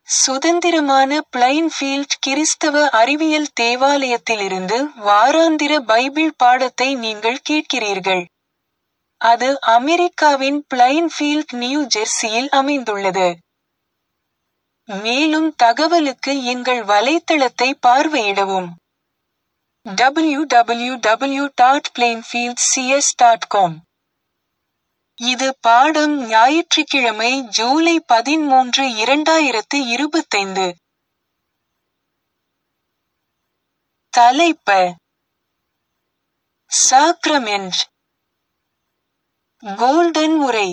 சுதந்திரமான பிளைன்ஃபீல்ட் கிறிஸ்தவ அறிவியல் தேவாலயத்திலிருந்து வாராந்திர பைபிள் பாடத்தை நீங்கள் கேட்கிறீர்கள். அது அமெரிக்காவின் பிளைன்ஃபீல்ட், நியூ ஜெர்சியில் அமைந்துள்ளது. மேலும் தகவலுக்கு எங்கள் வலைத்தளத்தை பார்வையிடவும். www.plainfieldcs.com. இது பாடம் ஞாயிற்றுக்கிழமை ஜூலை 13, 2025. தலைப்பு: சாக்ரமென்ட். கோல்டன் உரை.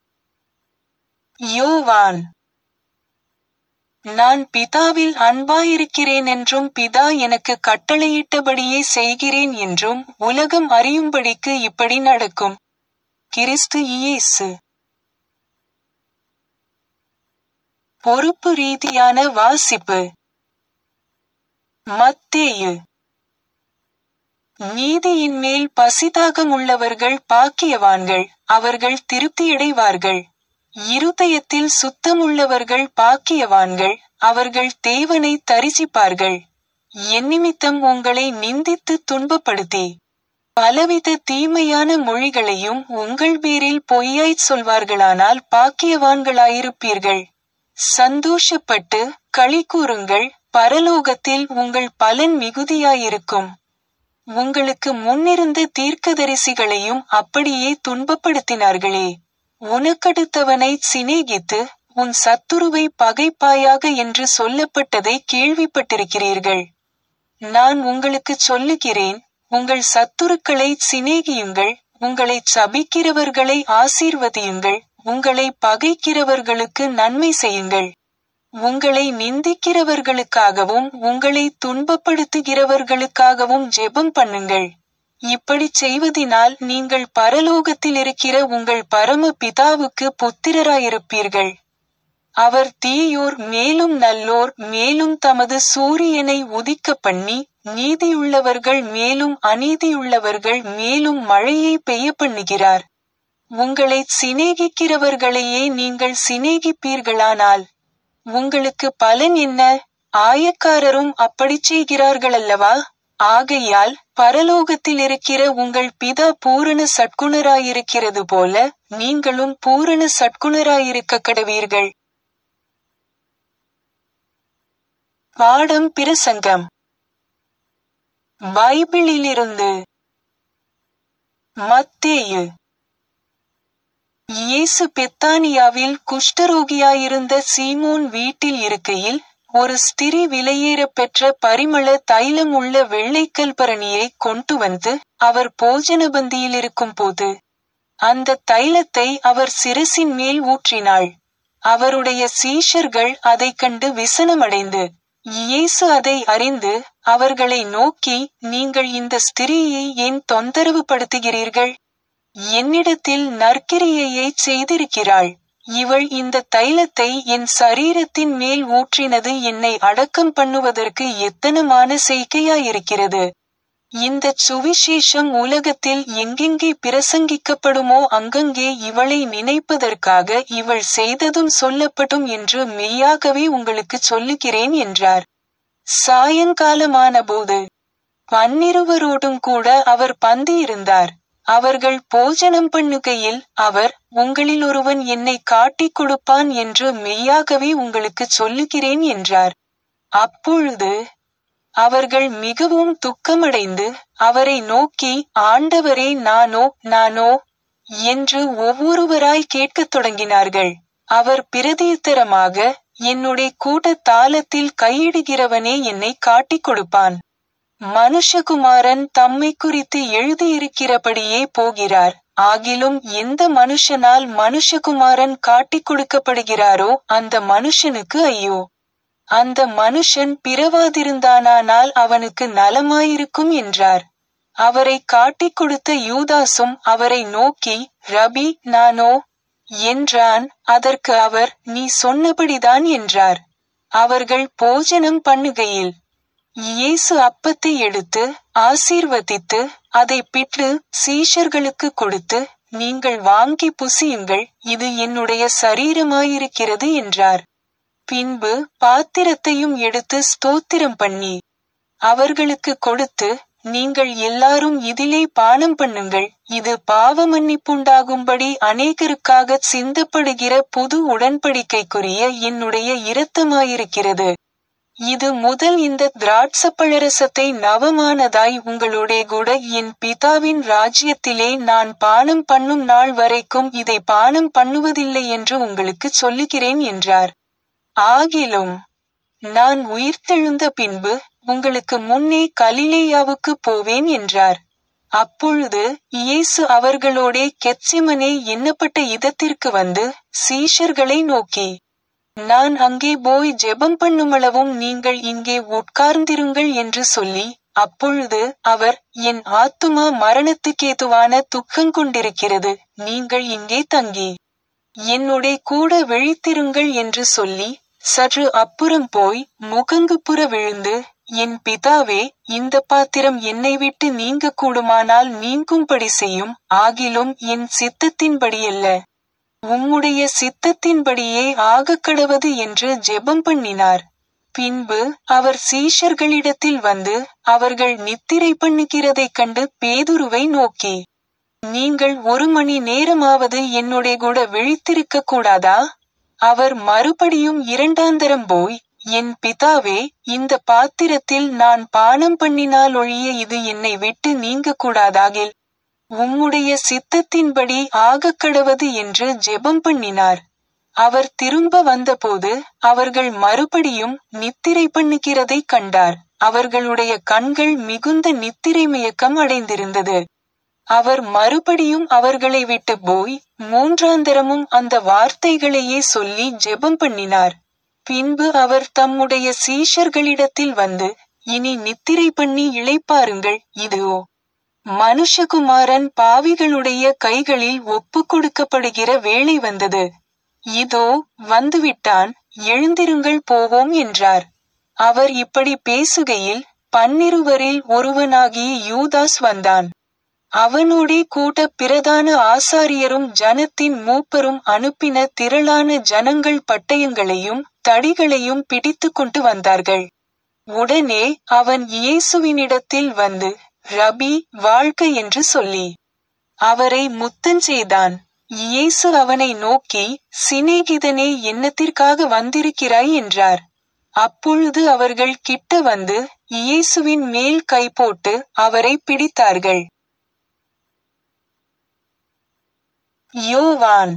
யோவான்: நான் பிதாவில் அன்பாயிருக்கிறேன் என்றும் பிதா எனக்கு கட்டளையிட்டபடியே செய்கிறேன் என்றும் உலகம் அறியும்படிக்கு இப்படி நடக்கும். கிறிஸ்து இயேசு. பொறுப்பு ரீதியான வாசிப்பு. மத்தேயு: நீதியின் மேல் பசிதாகமுள்ளவர்கள் பாக்கியவான்கள், அவர்கள் திருப்தியடைவார்கள். இருதயத்தில் சுத்தமுள்ளவர்கள் பாக்கியவான்கள், அவர்கள் தேவனை தரிசிப்பார்கள். என்னிமித்தம் உங்களை நிந்தித்து துன்பப்படுத்தி பலவித தீமையான மொழிகளையும் உங்கள் பேரில் பொய்யாய்ச் சொல்வார்களானால் பாக்கியவான்களாயிருப்பீர்கள். சந்தோஷப்பட்டு களிகூருங்கள், பரலோகத்தில் உங்கள் பலன் மிகுதியாயிருக்கும். உங்களுக்கு முன்னிருந்த தீர்க்கதரிசிகளையும் அப்படியே துன்பப்படுத்தினார்களே. உனக்கடுத்தவனைச் சிநேகித்து உன் சத்துருவை பகைப்பாயாக என்று சொல்லப்பட்டதை கேள்விப்பட்டிருக்கிறீர்கள். நான் உங்களுக்குச் சொல்லுகிறேன், உங்கள் சத்துருக்களைச் சிநேகியுங்கள், உங்களைச் சபிக்கிறவர்களை ஆசீர்வதியுங்கள், உங்களை பகைக்கிறவர்களுக்கு நன்மை செய்யுங்கள். உங்களை நிந்திக்கிறவர்களுக்காகவும் உங்களை துன்பப்படுத்துகிறவர்களுக்காகவும் ஜெபம் பண்ணுங்கள். இப்படிச் செய்வதினால் நீங்கள் பரலோகத்தில் இருக்கிற உங்கள் பரம பிதாவுக்கு புத்திரராயிருப்பீர்கள். அவர் தீயோர் மேலும் நல்லோர் மேலும் தமது சூரியனை உதிக்கப் பண்ணி, நீதியுள்ளவர்கள் மேலும் அநீதியுள்ளவர்கள் மேலும் மழையை பெய்ய பண்ணுகிறார். உங்களைச் சிநேகிக்கிறவர்களையே நீங்கள் சிநேகிப்பீர்களானால் உங்களுக்கு பலன் என்ன? ஆயக்காரரும் அப்படிச் செய்கிறார்களல்லவா? ஆகையால் பரலோகத்தில் இருக்கிற உங்கள் பிதா பூரண சற்குணராயிருக்கிறது போல நீங்களும் பூரண சற்குணராயிருக்க கடவீர்கள். பாடம் பிரசங்கம். பைபிளிலிருந்து. மத்தேயு. இயேசு பெத்தானியாவில் குஷ்டரோகியாயிருந்த சீமோன் வீட்டில் இருக்கையில் ஒரு ஸ்திரீ விலையேறப் பெற்ற பரிமள தைலம் உள்ள வெள்ளைக்கல் பரணியை கொண்டு வந்து அவர் போஜனபந்தியில் இருக்கும் போது அந்த தைலத்தை அவர் சிரசின் மேல் ஊற்றினாள். அவருடைய சீஷர்கள் அதைக் கண்டு விசனமடைந்து, இயேசு அதை அறிந்து அவர்களை நோக்கி, நீங்கள் இந்த ஸ்திரீயை ஏன் தொந்தரவு படுத்துகிறீர்கள்? என்னிடத்தில் நற்கிரியையைச் செய்திருக்கிறாள். இவள் இந்த தைலத்தை என் சரீரத்தின் மேல் ஊற்றினது என்னை அடக்கம் பண்ணுவதற்கு எத்தனமான செய்கையாயிருக்கிறது. இந்தச் சுவிசேஷம் உலகத்தில் எங்கெங்கே பிரசங்கிக்கப்படுமோ அங்கங்கே இவளை நினைப்பதற்காக இவள் செய்ததும் சொல்லப்படும் என்று மெய்யாகவே உங்களுக்குச் சொல்லுகிறேன் என்றார். சாயங்காலமானபோது 12 கூட அவர் பந்தியிருந்தார். அவர்கள் போஜனம் பண்ணுகையில் அவர், உங்களில் ஒருவன் என்னை காட்டிக் கொடுப்பான் என்று மெய்யாகவே உங்களுக்குச் சொல்லுகிறேன் என்றார். அப்பொழுது அவர்கள் மிகவும் துக்கமடைந்து அவரை நோக்கி, ஆண்டவரே, நானோ என்று ஒவ்வொருவராய் கேட்கத் தொடங்கினார்கள். அவர் பிரதியுத்தரமாக, என்னுடைய கூட தாளத்தில் கையிடுகிறவனே என்னை காட்டிக் கொடுப்பான். மனுஷகுமாரன் தம்மை குறித்து எழுதியிருக்கிறபடியே போகிறார். ஆகிலும் எந்த மனுஷனால் மனுஷகுமாரன் காட்டிக் கொடுக்கப்படுகிறாரோ அந்த மனுஷனுக்கு ஐயோ! அந்த மனுஷன் பிறவாதிருந்தானால் அவனுக்கு நலமாயிருக்கும் என்றார். அவரை காட்டிக் கொடுத்த யூதாசும் அவரை நோக்கி, ரபி, நானோ என்றான். அதற்கு அவர், நீ சொன்னபடிதான் என்றார். அவர்கள் போஜனம் பண்ணுகையில் இயேசு அப்பத்தை எடுத்து ஆசீர்வதித்து அதை பிட்டு சீஷர்களுக்கு கொடுத்து, நீங்கள் வாங்கி புசியுங்கள், இது என்னுடைய சரீரமாயிருக்கிறது என்றார். பின்பு பாத்திரத்தையும் எடுத்து ஸ்தோத்திரம் பண்ணி அவர்களுக்கு கொடுத்து, நீங்கள் எல்லாரும் இதிலே பானம் பண்ணுங்கள், இது பாவ மன்னிப்புண்டாகும்படி அநேகருக்காகச் சிந்தப்படுகிற புது உடன்படிக்கைக்குரிய என்னுடைய இரத்தமாயிருக்கிறது. இது முதல் இந்த திராட்சப்பழரசத்தை நவமானதாய் உங்களோடே கூட என் பிதாவின் ராஜ்யத்திலே நான் பானம் பண்ணும் நாள் வரைக்கும் இதை பானம் பண்ணுவதில்லை என்று உங்களுக்குச் சொல்லுகிறேன் என்றார். ஆகிலும் நான் உயிர்த்தெழுந்த பின்பு உங்களுக்கு முன்னே கலிலேயாவுக்குப் போவேன் என்றார். அப்பொழுது இயேசு அவர்களோடே கெத்செமனே என்னப்பட்ட இடத்திற்கு வந்து சீஷர்களை நோக்கி, நான் அங்கே போய் ஜெபம் பண்ணுமளவும் நீங்கள் இங்கே உட்கார்ந்திருங்கள் என்று சொல்லி, அப்பொழுது அவர், என் ஆத்துமா மரணத்துக்கேதுவான துக்கங்கொண்டிருக்கிறது, நீங்கள் இங்கே தங்கி என்னோடே கூட விழித்திருங்கள் என்று சொல்லி, சற்று அப்புறம் போய் முகங்குப்புற விழுந்து, என் பிதாவே, இந்த பாத்திரம் என்னை விட்டு நீங்க கூடுமானால் நீங்கும்படி செய்யும், ஆகிலும் என் சித்தத்தின்படியல்ல, உம்முடைய சித்தத்தின்படியே ஆகக்கடவது என்று ஜெபம் பண்ணினார். பின்பு அவர் சீஷர்களிடத்தில் வந்து அவர்கள் நித்திரை பண்ணுகிறதைக் கண்டு பேதுருவை நோக்கி, நீங்கள் 1 மணி நேரமாவது என்னோடே கூட விழித்திருக்க கூடாதா? அவர் மறுபடியும் 2ஆந்தரம் போய், என் பிதாவே, இந்த பாத்திரத்தில் நான் பானம் பண்ணினால் ஒழிய இது என்னை விட்டு நீங்க கூடாதாகில், உம்முடைய சித்தத்தின்படி ஆகக்கடவது என்று ஜெபம் பண்ணினார். அவர் திரும்ப வந்தபோது அவர்கள் மறுபடியும் நித்திரை பண்ணுகிறதைக் கண்டார். அவர்களுடைய கண்கள் மிகுந்த நித்திரை மயக்கம் அடைந்திருந்தது. அவர் மறுபடியும் அவர்களை விட்டு போய் 3ஆந்தரமும் அந்த வார்த்தைகளையே சொல்லி ஜெபம் பண்ணினார். பின்பு அவர் தம்முடைய சீஷர்களிடத்தில் வந்து, இனி நித்திரை பண்ணி இளைப்பாருங்கள், இதோ மனுஷகுமாரன் பாவிகளுடைய கைகளில் ஒப்புக் கொடுக்கப்படுகிற வேளை வந்தது. இதோ வந்துவிட்டான், எழுந்திருங்கள் போவோம் என்றார். அவர் இப்படி பேசுகையில் 12 ஒருவனாகிய யூதாஸ் வந்தான். அவனோடே கூட பிரதான ஆசாரியரும் ஜனத்தின் மூப்பரும் அனுப்பின திரளான ஜனங்கள் பட்டயங்களையும் தடிகளையும் பிடித்து கொண்டு வந்தார்கள். உடனே அவன் இயேசுவினிடத்தில் வந்து, ரபி, வாழ்க என்று சொல்லி அவரை முத்தஞ்செய்தான். இயேசு அவனை நோக்கி, சிநேகிதனே, என்னத்திற்காக வந்திருக்கிறாய் என்றார். அப்பொழுது அவர்கள் கிட்ட வந்து இயேசுவின் மேல் கை போட்டு அவரை பிடித்தார்கள். யோவான்.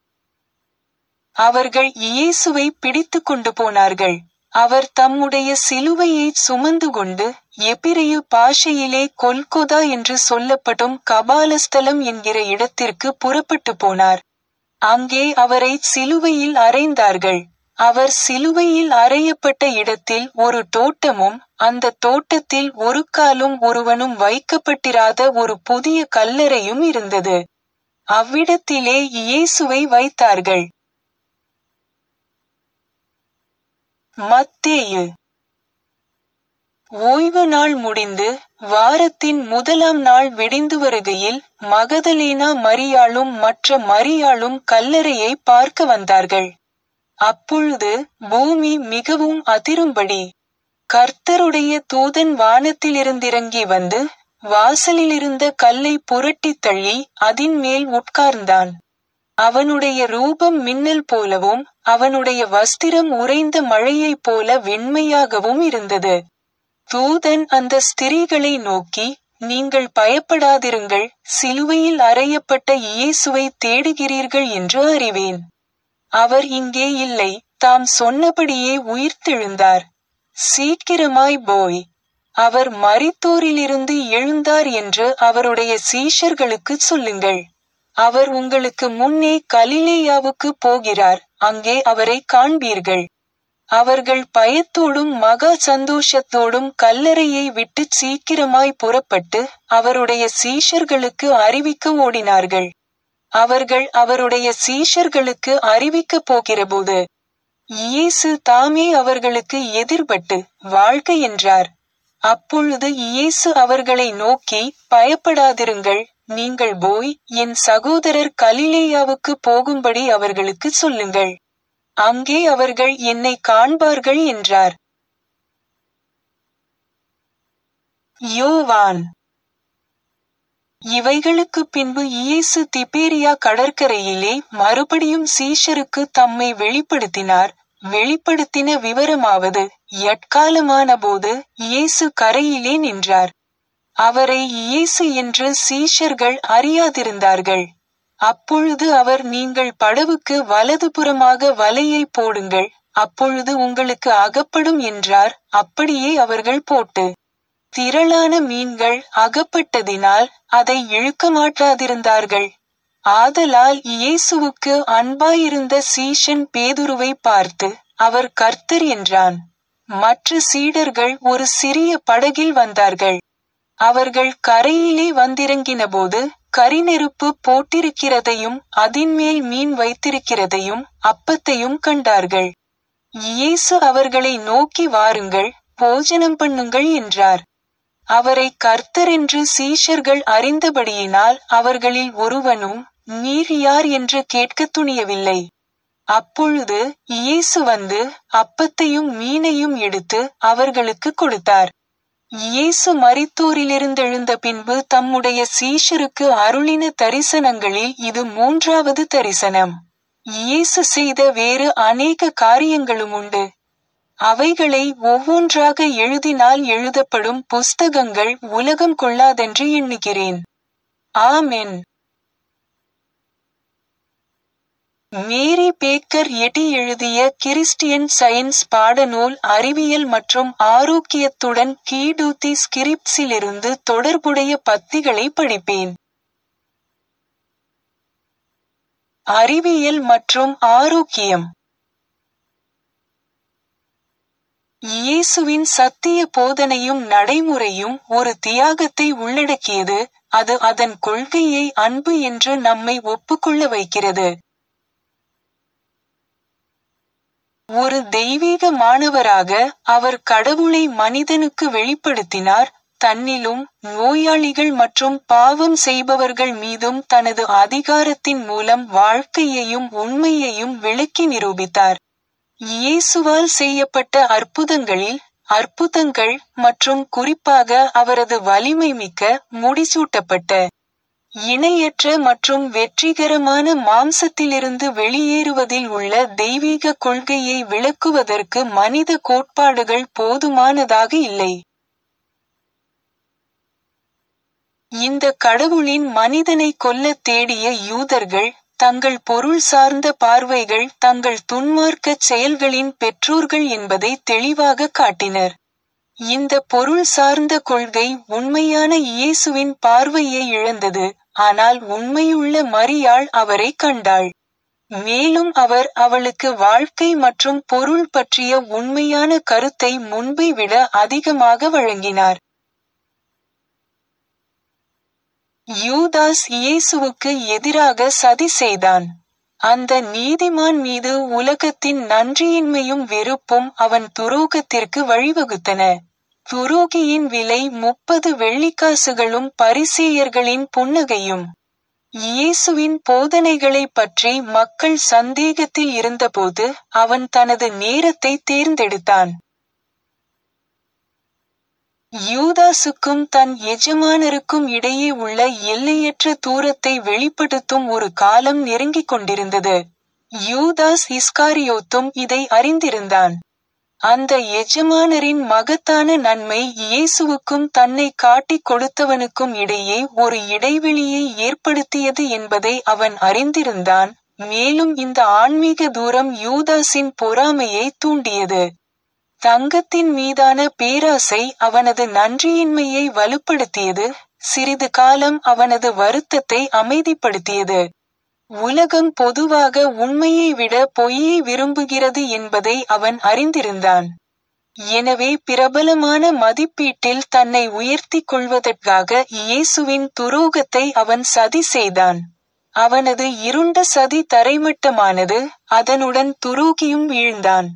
அவர்கள் இயேசுவை பிடித்து கொண்டு போனார்கள். அவர் தம்முடைய சிலுவையைச் சுமந்து கொண்டு எபிரெயு பாஷையிலே கொல்கொதா என்று சொல்லப்படும் கபாலஸ்தலம் என்கிற இடத்திற்கு புறப்பட்டு போனார். அங்கே அவரை சிலுவையில் அறைந்தார்கள். அவர் சிலுவையில் அறையப்பட்ட இடத்தில் ஒரு தோட்டமும் அந்த தோட்டத்தில் ஒரு காலும் ஒருவனும் வைக்கப்பட்டிராத ஒரு புதிய கல்லறையும் இருந்தது. அவ்விடத்திலே இயேசுவை வைத்தார்கள். மத்தேயு. ஓய்வு நாள் முடிந்து வாரத்தின் முதலாம் நாள் விடிந்து வருகையில் மகதலேனா மரியாளும் மற்ற மரியாளும் கல்லறையை பார்க்க வந்தார்கள். அப்பொழுது பூமி மிகவும் அதிரும்படி கர்த்தருடைய தூதன் வானத்திலிருந்திறங்கி வந்து வாசலிலிருந்த கல்லை புரட்டித் தள்ளி அதின் மேல் உட்கார்ந்தான். அவனுடைய ரூபம் மின்னல் போலவும் அவனுடைய வஸ்திரம் உறைந்த மழையைப் போல வெண்மையாகவும் இருந்தது. தூதன் அந்த ஸ்திரீகளை நோக்கி, நீங்கள் பயப்படாதிருங்கள், சிலுவையில் அறையப்பட்ட இயேசுவை தேடுகிறீர்கள் என்று அறிவேன். அவர் இங்கே இல்லை, தாம் சொன்னபடியே உயிர்த்தெழுந்தார். சீக்கிரமாய் போய் அவர் மரித்தோரிலிருந்து எழுந்தார் என்று அவருடைய சீஷர்களுக்குச் சொல்லுங்கள். அவர் உங்களுக்கு முன்னே கலிலேயாவுக்கு போகிறார், அங்கே அவரை காண்பீர்கள். அவர்கள் பயத்தோடும் மகா சந்தோஷத்தோடும் கல்லறையை விட்டு சீக்கிரமாய் புறப்பட்டு அவருடைய சீஷர்களுக்கு அறிவிக்க ஓடினார்கள். அவர்கள் அவருடைய சீஷர்களுக்கு அறிவிக்கப் போகிறபோது இயேசு தாமே அவர்களுக்கு எதிர்பட்டு வாழ்க என்றார். அப்பொழுது இயேசு அவர்களை நோக்கி, பயப்படாதிருங்கள், நீங்கள் போய் என் சகோதரர் கலிலேயாவுக்கு போகும்படி அவர்களுக்கு சொல்லுங்கள். அங்கே அவர்கள் என்னை காண்பார்கள் என்றார். யோவான். இவைகளுக்குப் பின்பு இயேசு திபேரியா கடற்கரையிலே மறுபடியும் சீஷருக்கு தம்மை வெளிப்படுத்தினார். வெளிப்படுத்தின விவரமாவது, எட்காலமானபோது இயேசு கரையிலே நின்றார். அவரை இயேசு என்று சீஷர்கள் அறியாதிருந்தார்கள். அப்பொழுது அவர், நீங்கள் படவுக்கு வலதுபுறமாக வலையை போடுங்கள், அப்பொழுது உங்களுக்கு அகப்படும் என்றார். அப்படியே அவர்கள் போட்டு திரளான மீன்கள் அகப்பட்டதினால் அதை இழுக்க மாட்டாதிருந்தார்கள். ஆதலால் இயேசுவுக்கு அன்பாயிருந்த சீஷன் பேதுருவை பார்த்து, அவர் கர்த்தர் என்றான். மற்ற சீடர்கள் ஒரு சிறிய படகில் வந்தார்கள். அவர்கள் கரையிலே வந்திறங்கினபோது கரிநெருப்பு போட்டிருக்கிறதையும் அதின்மேல் மீன் வைத்திருக்கிறதையும் அப்பத்தையும் கண்டார்கள். இயேசு அவர்களை நோக்கி, வாருங்கள், போஜனம் பண்ணுங்கள் என்றார். அவரை கர்த்தர் என்று சீஷர்கள் அறிந்தபடியினால் அவர்களில் ஒருவனும், நீர் யார் என்று கேட்கத் துணியவில்லை. அப்பொழுது இயேசு வந்து அப்பத்தையும் மீனையும் எடுத்து அவர்களுக்கு கொடுத்தார். இயேசு மரித்தோரிலிருந்தெழுந்த பின்பு தம்முடைய சீஷருக்கு அருளின தரிசனங்களில் இது 3வது தரிசனம். இயேசு செய்த வேறு அநேக காரியங்களும் உண்டு. அவைகளை ஒவ்வொன்றாக எழுதினால் எழுதப்படும் புஸ்தகங்கள் உலகம் கொள்ளாதென்று எண்ணுகிறேன். ஆமென். மேரி பேக்கர் எட்டி எழுதிய கிறிஸ்டியன் சயின்ஸ் பாடநூல் அறிவியல் மற்றும் ஆரோக்கியத்துடன் கீடூத்தி ஸ்கிரிப்ட்ஸிலிருந்து தொடர்புடைய பத்திகளை படிப்பேன். அறிவியல் மற்றும் ஆரோக்கியம். இயேசுவின் சத்திய போதனையும் நடைமுறையும் ஒரு தியாகத்தை உள்ளடக்கியது. அது அதன் கொள்கையை அன்பு என்று நம்மை ஒப்புக்கொள்ள வைக்கிறது. ஒரு தெய்வீக மாணவராக அவர் கடவுளை மனிதனுக்கு வெளிப்படுத்தினார். தன்னிலும் நோயாளிகள் மற்றும் பாவம் செய்பவர்கள் மீதும் தனது அதிகாரத்தின் மூலம் வாழ்க்கையையும் உண்மையையும் விளக்கி நிரூபித்தார். இயேசுவால் செய்யப்பட்ட அற்புதங்கள் மற்றும் குறிப்பாக அவரது வலிமை மிக்க, முடிசூட்டப்பட்ட, இணையற்ற மற்றும் வெற்றிகரமான மாம்சத்திலிருந்து வெளியேறுவதில் உள்ள தெய்வீக கொள்கையை விளக்குவதற்கு மனித கோட்பாடுகள் போதுமானதாக இல்லை. இந்த கடவுளின் மனிதனை கொல்லத் தேடிய யூதர்கள் தங்கள் பொருள் சார்ந்த பார்வைகள் தங்கள் துன்மார்க்கச் செயல்களின் பெற்றோர்கள் என்பதை தெளிவாக காட்டினர். இந்த பொருள் சார்ந்த கொள்கை உண்மையான இயேசுவின் பார்வையை இழந்தது, ஆனால் உண்மையுள்ள மரியாள் அவரை கண்டாள். மேலும் அவர் அவளுக்கு வாழ்க்கை மற்றும் பொருள் பற்றிய உண்மையான கருத்தை முன்பை விட அதிகமாக வழங்கினார். யூதாஸ் இயேசுவுக்கு எதிராக சதி செய்தான். அந்த நீதிமான் மீது உலகத்தின் நன்றியின்மையும் வெறுப்பும் அவன் துரோகத்திற்கு வழிவகுத்தன. துரோகியின் விலை 30 வெள்ளிக்காசுகளும் பரிசேயர்களின் புன்னகையும். இயேசுவின் போதனைகளைப் பற்றி மக்கள் சந்தேகத்தில் இருந்தபோது அவன் தனது நேரத்தை தேர்ந்தெடுத்தான். யூதாசுக்கும் தன் எஜமானருக்கும் இடையே உள்ள எல்லையற்ற தூரத்தை வெளிப்படுத்தும் ஒரு காலம் நெருங்கிக் கொண்டிருந்தது. யூதாஸ் இஸ்காரியோத்தும் இதை அறிந்திருந்தான். அந்த எஜமானரின் மகத்தான நன்மை இயேசுவுக்கும் தன்னை காட்டிக் கொடுத்தவனுக்கும் இடையே ஒரு இடைவெளியை ஏற்படுத்தியது என்பதை அவன் அறிந்திருந்தான். மேலும் இந்த ஆன்மீக தூரம் யூதாஸின் பொறாமையை தூண்டியது. தங்கத்தின் மீதான பேராசை அவனது நன்றியின்மையை வலுப்படுத்தியது. சிறிது காலம் அவனது வருத்தத்தை அமைதிப்படுத்தியது. உலகம் பொதுவாக உண்மையை விட பொய்யை விரும்புகிறது என்பதை அவன் அறிந்திருந்தான். எனவே பிரபலமான மதிப்பீட்டில் தன்னை உயர்த்திக் கொள்வதற்காக இயேசுவின் துரோகத்தை அவன் சதி செய்தான். அவனது இருண்ட சதி தரைமட்டமானது, அதனுடன் துரோகியும் வீழ்ந்தான்.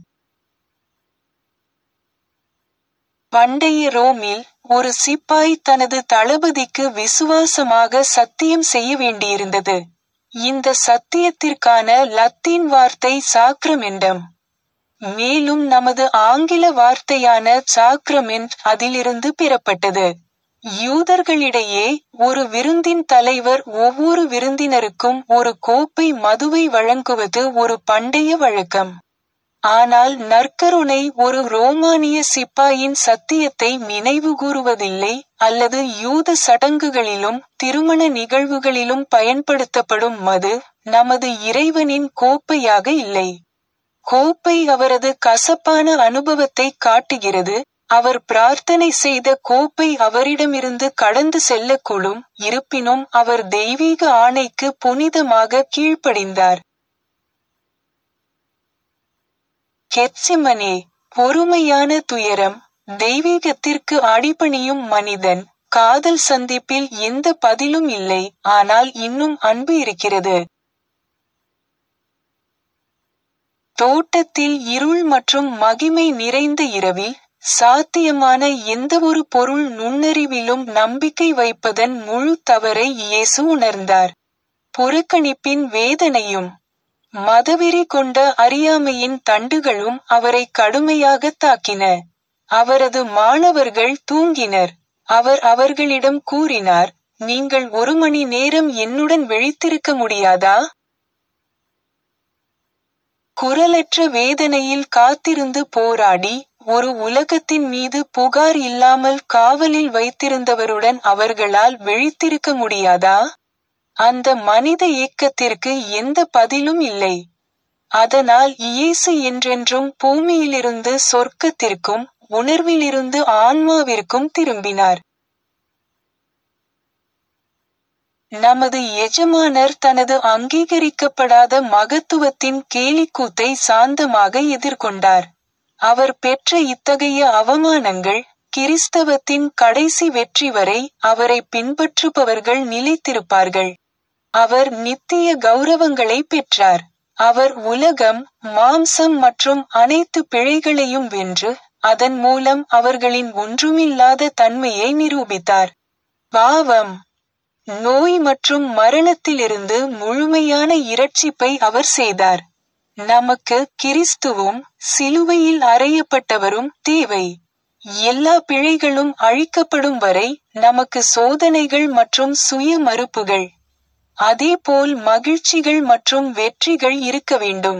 பண்டைய ரோமில் ஒரு சிப்பாய் தனது தளபதிக்கு விசுவாசமாக சத்தியம் செய்ய வேண்டியிருந்தது. இந்த சத்தியத்திற்கான லத்தீன் வார்த்தை சாக்ரமெண்டம். மேலும் நமது ஆங்கில வார்த்தையான சாக்ரமெண்ட் அதிலிருந்து பெறப்பட்டது. யூதர்களிடையே ஒரு விருந்தின் தலைவர் ஒவ்வொரு விருந்தினருக்கும் ஒரு கோப்பை மதுவை வழங்குவது ஒரு பண்டைய வழக்கம். ஆனால் நற்கருணை ஒரு ரோமானிய சிப்பாயின் சத்தியத்தை நினைவுகூருவதில்லை, அல்லது யூத சடங்குகளிலும் திருமண நிகழ்வுகளிலும் பயன்படுத்தப்படும் மது நமது இறைவனின் கோப்பையாக இல்லை. கோப்பை அவரது கசப்பான அனுபவத்தை காட்டுகிறது. அவர் பிரார்த்தனை செய்த கோப்பை அவரிடமிருந்து கடந்து செல்லக்கூடும், இருப்பினும் அவர் தெய்வீக ஆணைக்கு புனிதமாக கீழ்ப்படிந்தார். கெத்செமனே, பொறுமையான துயரம். தெய்வீகத்திற்கு அடிபணியும் மனிதன். காதல் சந்திப்பில் எந்த பதிலும் இல்லை, ஆனால் இன்னும் அன்பு இருக்கிறது. தோட்டத்தில் இருள் மற்றும் மகிமை நிறைந்த இரவில், சாத்தியமான எந்தவொரு பொருள் நுண்ணறிவிலும் நம்பிக்கை வைப்பதன் முழு தவறை இயேசு உணர்ந்தார். புறக்கணிப்பின் வேதனையும் மதவெறி கொண்ட அறியாமையின் தண்டுகளும் அவரை கடுமையாக தாக்கின. அவரது மாணவர்கள் தூங்கினர். அவர் அவர்களிடம் கூறினார், நீங்கள் 1 மணி நேரம் என்னுடன் விழித்திருக்க முடியாதா? குரலற்ற வேதனையில் காத்திருந்து போராடி, ஒரு உலகத்தின் மீது புகார் இல்லாமல் காவலில் வைத்திருந்தவருடன் அவர்களால் விழித்திருக்க முடியாதா? அந்த மனித ஏக்கத்திற்கு எந்த பதிலும் இல்லை. அதனால் இயேசு என்றென்றும் பூமியிலிருந்து சொர்க்கத்திற்கும் உணர்விலிருந்து ஆன்மாவிற்கும் திரும்பினார். நமது எஜமானர் தனது அங்கீகரிக்கப்படாத மகத்துவத்தின் கேலிக்கூத்தை சாந்தமாக எதிர்கொண்டார். அவர் பெற்ற இத்தகைய அவமானங்கள், கிறிஸ்தவத்தின் கடைசி வெற்றி வரை அவரை பின்பற்றுபவர்கள் நிலைத்திருப்பார்கள். அவர் நித்திய கௌரவங்களை பெற்றார். அவர் உலகம், மாம்சம் மற்றும் அனைத்து பிழைகளையும் வென்று, அதன் மூலம் அவர்களின் ஒன்றுமில்லாத தன்மையை நிரூபித்தார். பாவம், நோய் மற்றும் மரணத்திலிருந்து முழுமையான இரட்சிப்பை அவர் செய்தார். நமக்கு கிறிஸ்துவும் சிலுவையில் அறையப்பட்டவரும் தேவை. எல்லா பிழைகளும் அழிக்கப்படும் வரை நமக்கு சோதனைகள் மற்றும் சுய மறுப்புகள், அதேபோல் மகிழ்ச்சிகள் மற்றும் வெற்றிகள் இருக்க வேண்டும்.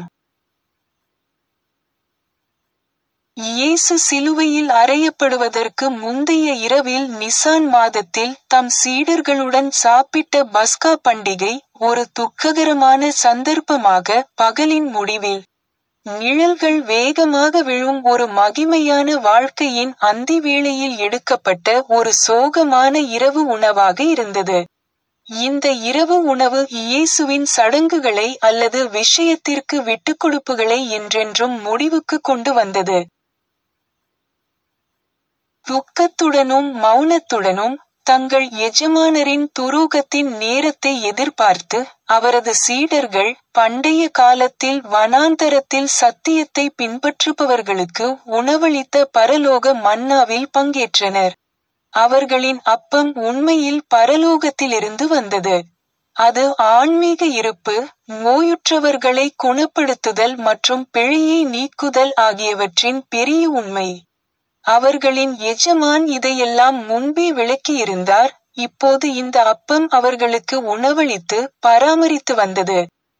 இயேசு சிலுவையில் அறையப்படுவதற்கு முந்தைய இரவில் நிசான் மாதத்தில் தம் சீடர்களுடன் சாப்பிட்ட பஸ்கா பண்டிகை ஒரு துக்ககரமான சந்தர்ப்பமாக பகலின் முடிவில், நிழல்கள் வேகமாக விழும் ஒரு மகிமையான வாழ்க்கையின் அந்தி வேளையில் எடுக்கப்பட்ட ஒரு சோகமான இரவு உணவாக இருந்தது. இந்த இரவு உணவு இயேசுவின் சடங்குகளை அல்லது விஷயத்திற்கு விட்டுக்கொடுப்புகளை என்றென்றும் முடிவுக்கு கொண்டு வந்தது. துக்கத்துடனும் மௌனத்துடனும் தங்கள் எஜமானரின் துரோகத்தின் நேரத்தை எதிர்பார்த்து அவரது சீடர்கள் பண்டைய காலத்தில் வனாந்தரத்தில் சத்தியத்தை பின்பற்றுபவர்களுக்கு உணவளித்த பரலோக மன்னாவில் பங்கேற்றனர். அவர்களின் அப்பம் உண்மையில் பரலோகத்திலிருந்து வந்தது. அது ஆன்மீக இருப்பு, நோயுற்றவர்களை குணப்படுத்துதல் மற்றும் பிழையை நீக்குதல் ஆகியவற்றின் பெரிய உண்மை. அவர்களின் எஜமான் இதையெல்லாம் முன்பே விளக்கியிருந்தார். இப்போது இந்த அப்பம் அவர்களுக்கு உணவளித்து பராமரித்து வந்தது.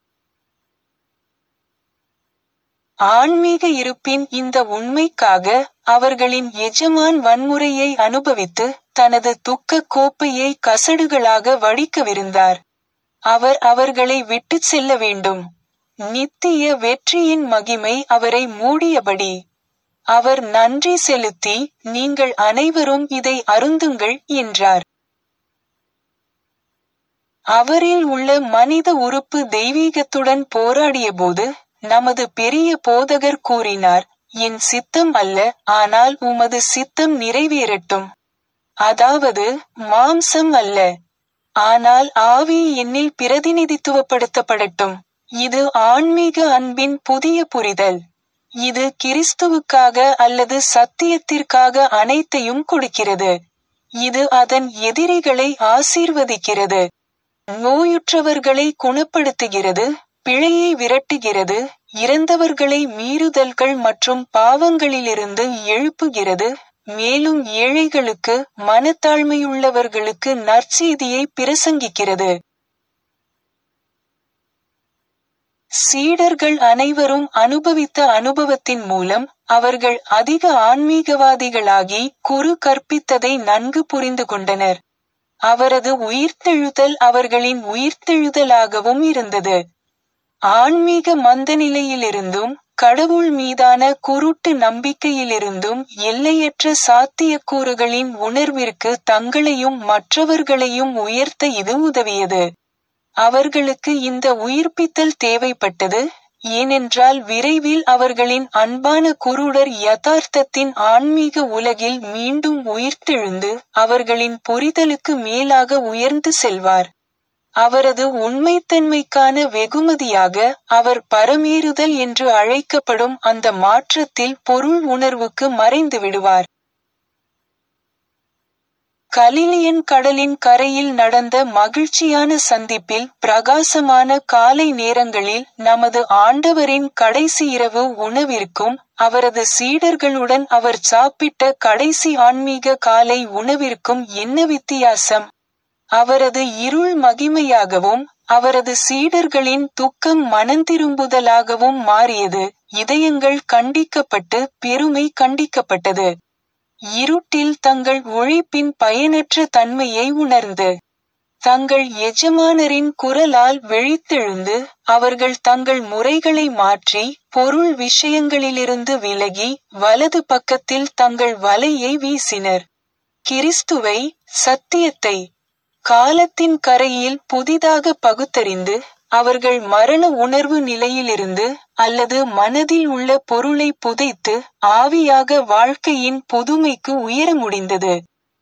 ஆன்மீக இருப்பின் இந்த உண்மைக்காக அவர்களின் எஜமான் வன்முறையை அனுபவித்து தனது துக்க கோப்பையை கசடுகளாக வடிக்கவிருந்தார். அவர் அவர்களை விட்டுச் செல்ல வேண்டும். நித்திய வெற்றியின் மகிமை அவரை மூடியபடி. அவர் நன்றி செலுத்தி, நீங்கள் அனைவரும் இதை அருந்துங்கள் என்றார். அவரில் உள்ள மனித உறுப்பு தெய்வீகத்துடன் போராடியபோது நமது பெரிய போதகர் கூறினார், என் சித்தம் அல்ல, ஆனால் உமது சித்தம் நிறைவேறட்டும். அதாவது, மாம்சம் அல்ல, ஆனால் ஆவி என்னில் பிரதிநிதித்துவப்படுத்தப்படட்டும். இது ஆன்மீக அன்பின் புதிய புரிதல். இது கிறிஸ்துவுக்காக அல்லது சத்தியத்திற்காக அனைத்தையும் கொடுக்கிறது. இது அதன் எதிரிகளை ஆசீர்வதிக்கிறது. நோயுற்றவர்களை குணப்படுத்துகிறது, பிழையை விரட்டுகிறது, இறந்தவர்களை மீறுதல்கள் மற்றும் பாவங்களிலிருந்து எழுப்புகிறது, மேலும் ஏழைகளுக்கு, மனத்தாழ்மையுள்ளவர்களுக்கு நற்செய்தியை பிரசங்கிக்கிறது. சீடர்கள் அனைவரும் அனுபவித்த அனுபவத்தின் மூலம் அவர்கள் அதிக ஆன்மீகவாதிகளாகி குரு கற்பித்ததை நன்கு புரிந்து கொண்டனர். அவரது உயிர்த்தெழுதல் அவர்களின் உயிர்த்தெழுதலாகவும் இருந்தது. ஆன்மீக மந்தநிலையிலிருந்தும் கடவுள் மீதான குருட்டு நம்பிக்கையிலிருந்தும் எல்லையற்ற சாத்தியக்கூறுகளின் உணர்விற்கு தங்களையும் மற்றவர்களையும் உயர்த்த இது உதவியது. அவர்களுக்கு இந்த உயிர்ப்பித்தல் தேவைப்பட்டது, ஏனென்றால் விரைவில் அவர்களின் அன்பான குருடர் யதார்த்தத்தின் ஆன்மீக உலகில் மீண்டும் உயிர்த்தெழுந்து அவர்களின் புரிதலுக்கு மேலாக உயர்ந்து செல்வார். அவரது உண்மைத்தன்மைக்கான வெகுமதியாக அவர் பரமேறுதல் என்று அழைக்கப்படும் அந்த மாற்றத்தில் பொருள் உணர்வுக்கு மறைந்து விடுவார். கலிலியன் கடலின் கரையில் நடந்த மகிழ்ச்சியான சந்திப்பில் பிரகாசமான காலை நேரங்களில் நமது ஆண்டவரின் கடைசி இரவு உணவிற்கும் அவரது சீடர்களுடன் அவர் சாப்பிட்ட கடைசி ஆன்மீக காலை உணவிற்கும் என்ன வித்தியாசம்? அவரது இருள் மகிமையாகவும் அவரது சீடர்களின் துக்கம் மனந்திரும்புதலாகவும் மாறியது. இதயங்கள் கண்டிக்கப்பட்டு பெருமை கண்டிக்கப்பட்டது. இருட்டில் தங்கள் உழைப்பின் பயனற்ற தன்மையை உணர்ந்து தங்கள் எஜமானரின் குரலால் விழித்தெழுந்து அவர்கள் தங்கள் முறைகளை மாற்றி பொருள் விஷயங்களிலிருந்து விலகி வலது பக்கத்தில் தங்கள் வலையை வீசினர். கிறிஸ்துவை, சத்தியத்தை காலத்தின் கரையில் புதிதாக பகுத்தறிந்து அவர்கள் மரண உணர்வு நிலையிலிருந்து அல்லது மனதில் உள்ள பொருளை புதைத்து ஆவியாக வாழ்க்கையின் புதுமைக்கு உயர முடிந்தது.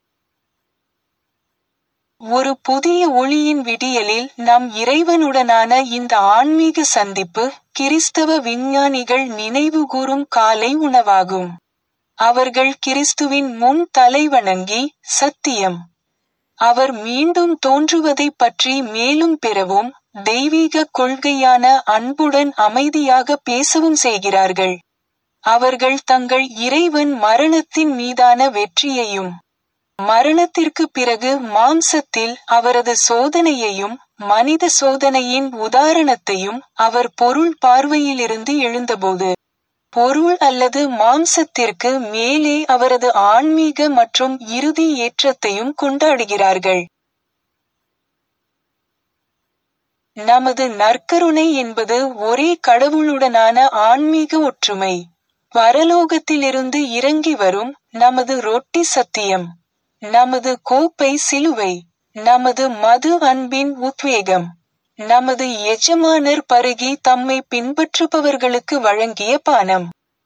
ஒரு புதிய ஒளியின் விடியலில் நம் இறைவனுடனான இந்த ஆன்மீக சந்திப்பு கிறிஸ்தவ விஞ்ஞானிகள் நினைவுகூரும் காலை உணவாகும். அவர்கள் கிறிஸ்துவின் முன் தலைவணங்கி, சத்தியம், அவர் மீண்டும் தோன்றுவதைப் பற்றி மேலும் பெறவும் தெய்வீக கொள்கையான அன்புடன் அமைதியாக பேசவும் செய்கிறார்கள். அவர்கள் தங்கள் இறைவன் மரணத்தின் மீதான வெற்றியையும் மரணத்திற்கு பிறகு மாம்சத்தில் அவரது சோதனையையும் மனித சோதனையின் உதாரணத்தையும் அவர் பொருள் பார்வையிலிருந்து எழுந்தபோது பொருள் அல்லது மாம்சத்திற்கு மேலே அவரது ஆன்மீக மற்றும் இறுதி ஏற்றத்தையும் கொண்டாடுகிறார்கள். நமது நற்கருணை என்பது ஒரே கடவுளுடனான ஆன்மீக ஒற்றுமை. பரலோகத்திலிருந்து இறங்கி வரும் நமது ரொட்டி சத்தியம், நமது கோப்பை சிலுவை, நமது மது அன்பின் உத்வேகம், நமது எஜமானர் பருகி தம்மை பின்பற்றுபவர்களுக்கு வழங்கிய பானம்.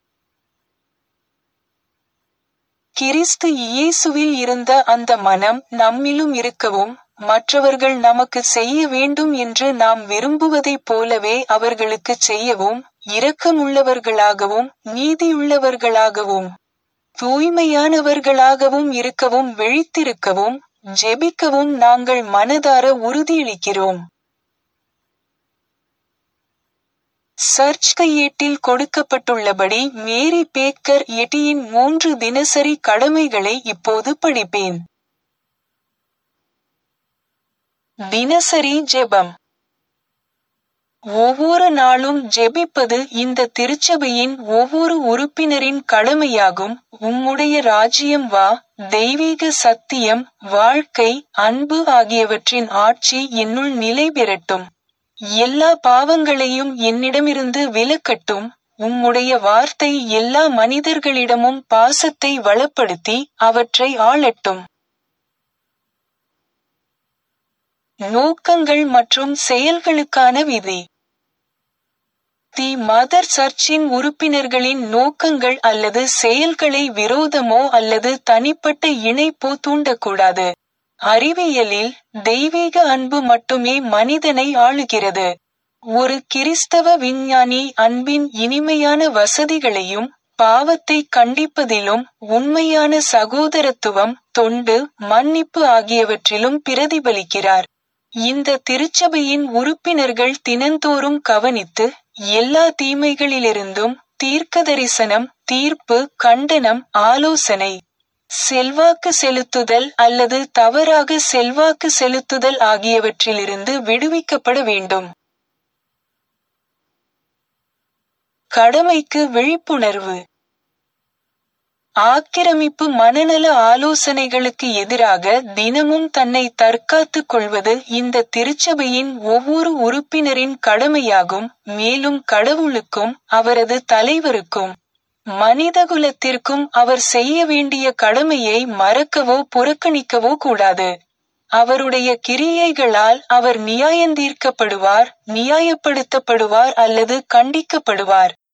கிறிஸ்து இயேசுவில் இருந்த அந்த மனம் நம்மிலும் இருக்கவும் மற்றவர்கள் நமக்கு செய்ய வேண்டும் என்று நாம் விரும்புவதைப் போலவே அவர்களுக்குச் செய்யவும் இரக்கமுள்ளவர்களாகவும் நீதியுள்ளவர்களாகவும் தூய்மையானவர்களாகவும் இருக்கவும் விழித்திருக்கவும் ஜெபிக்கவும் நாங்கள் மனதார உறுதியளிக்கிறோம். சர்ச் கையேட்டில் கொடுக்கப்பட்டுள்ளபடி மேரி பேக்கர் எட்டியின் 3 தினசரி கடமைகளை இப்போது படிப்பேன். தினசரி ஜெபம். ஒவ்வொரு நாளும் ஜெபிப்பது இந்த திருச்சபையின் ஒவ்வொரு உறுப்பினரின் கடமையாகும். உம்முடைய ராஜ்யம் வா, தெய்வீக சத்தியம், வாழ்க்கை, அன்பு ஆகியவற்றின் ஆட்சி என்னுள் நிலை பெறட்டும். எல்லா பாவங்களையும் என்னிடமிருந்து விலக்கட்டும். உம்முடைய வார்த்தை எல்லா மனிதர்களிடமும் பாசத்தை வளப்படுத்தி அவற்றை ஆளட்டும். நோக்கங்கள் மற்றும் செயல்களுக்கான விதி. தி மதர் சர்ச்சின் உறுப்பினர்களின் நோக்கங்கள் அல்லது செயல்களை விரோதமோ அல்லது தனிப்பட்ட இணைப்போ தூண்டக்கூடாது. அறிவியலில் தெய்வீக அன்பு மட்டுமே மனிதனை ஆளுகிறது. ஒரு கிறிஸ்தவ விஞ்ஞானி அன்பின் இனிமையான வசதிகளையும் பாவத்தை கண்டிப்பதிலும் உண்மையான சகோதரத்துவம், தொண்டு, மன்னிப்பு ஆகியவற்றிலும் பிரதிபலிக்கிறார். இந்த திருச்சபையின் உறுப்பினர்கள் தினந்தோறும் கவனித்து, எல்லா தீமைகளிலிருந்தும் தீர்க்கதரிசனம், தீர்ப்பு, கண்டனம், ஆலோசனை, செல்வாக்கு செலுத்துதல் அல்லது தவறாக செல்வாக்கு செலுத்துதல் ஆகியவற்றிலிருந்து விடுவிக்கப்பட வேண்டும். கடமைக்கு விழிப்புணர்வு. ஆக்கிரமிப்பு மனநல ஆலோசனைகளுக்கு எதிராக தினமும் தன்னை தற்காத்துக் கொள்வது இந்த திருச்சபையின் ஒவ்வொரு உறுப்பினரின் கடமையாகும். மேலும் கடவுளுக்கும் அவரது தலைவருக்கும் மனிதகுலத்திற்கும் அவர் செய்ய வேண்டிய கடமையை மறக்கவோ புறக்கணிக்கவோ கூடாது. அவருடைய கிரியைகளால் அவர் நியாயந்தீர்க்கப்படுவார், நியாயப்படுத்தப்படுவார் அல்லது கண்டிக்கப்படுவார்.